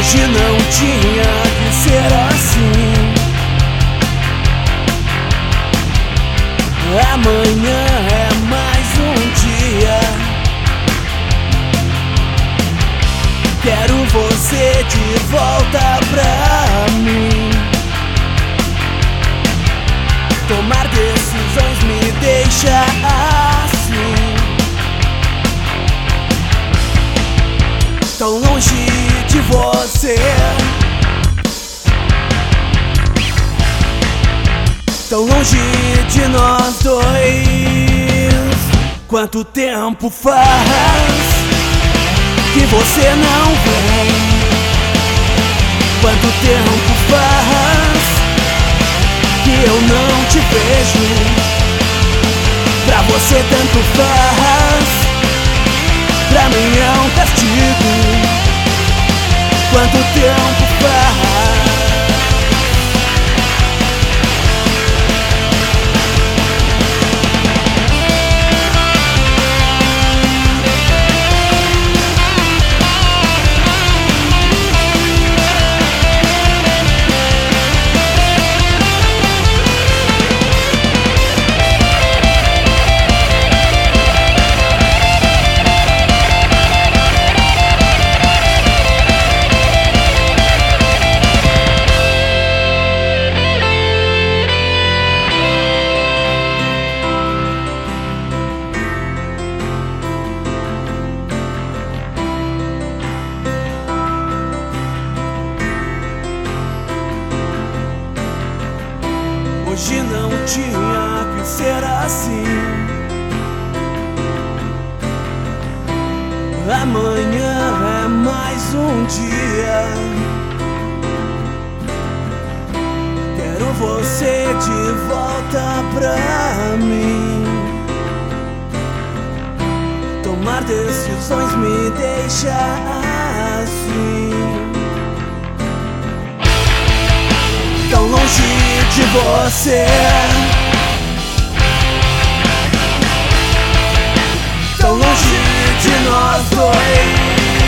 Hoje não tinha que ser assim. Amanhã é mais um dia. Quero você de volta pra mim. Tomar decisões me deixa assim, tão longe de você, tão longe de nós dois. Quanto tempo faz que você não vem? Quanto tempo faz que eu não te vejo? Pra você tanto faz, pra mim é um castigo. Quanto tempo faz? Hoje não tinha que ser assim. Amanhã é mais um dia. Quero você de volta pra mim. Tomar decisões me deixa assim, tão longe de você, tão longe de nós dois.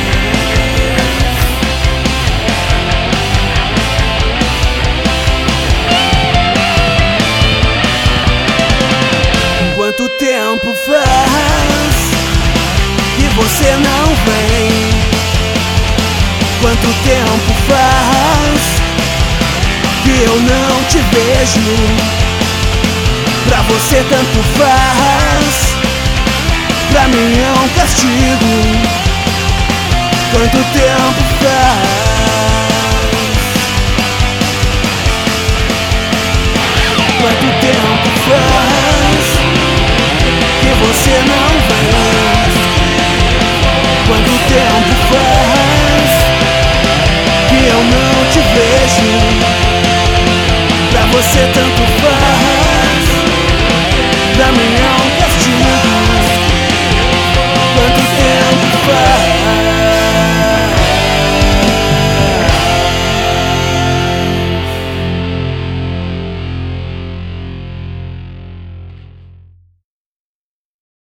Quanto tempo faz que você não vem? Quanto tempo faz que eu não te vejo? Pra você tanto faz, pra mim é um castigo. Quanto tempo faz? Quanto tempo faz que você não vem? Quanto tempo faz que eu não te vejo? Pra você tanto faz,